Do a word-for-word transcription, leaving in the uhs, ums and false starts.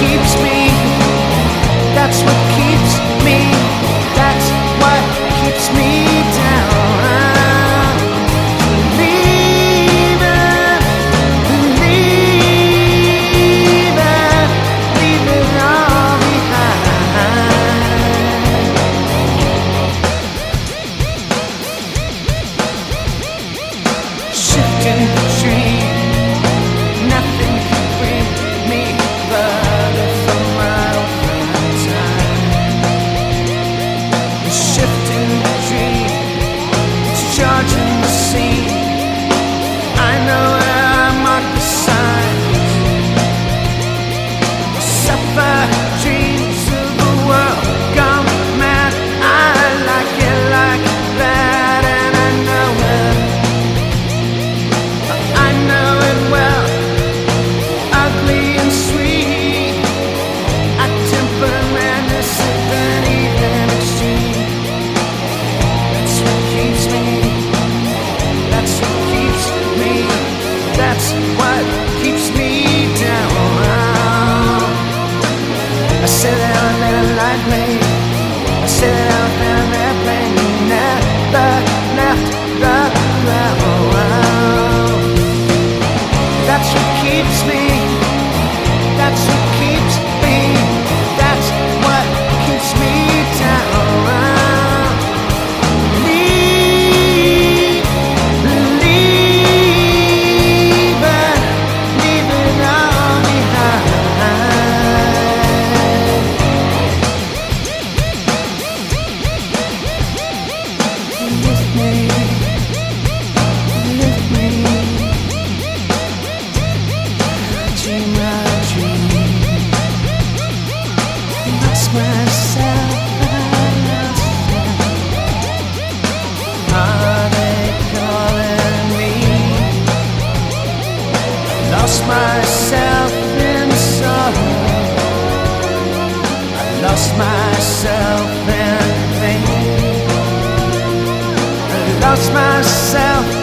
keeps me. That's what keeps me. That's what keeps me down. Leaving, leaving, leaving all behind. Shifting dream, nothing can bring me further from my own time. The shifting dream, it's charging the scene. I know where I mark the signs. Suffer dreams of a world gone mad. I like it like that, and I know it. I know it well, ugly and sweet. I temper madness at an even extreme. That's what keeps me. That's what keeps me. That's what keeps me down. I said that I never liked me. I said that I was down that plane. You never left the ground. That's what keeps me. That's what keeps me. That's what keeps me down. Leave, leaving, leaving all behind. Lift me, lift me. Dream, I dream. Lost myself, I lost myself. Are they calling me? Lost myself in sorrow. I lost myself in pain. I lost myself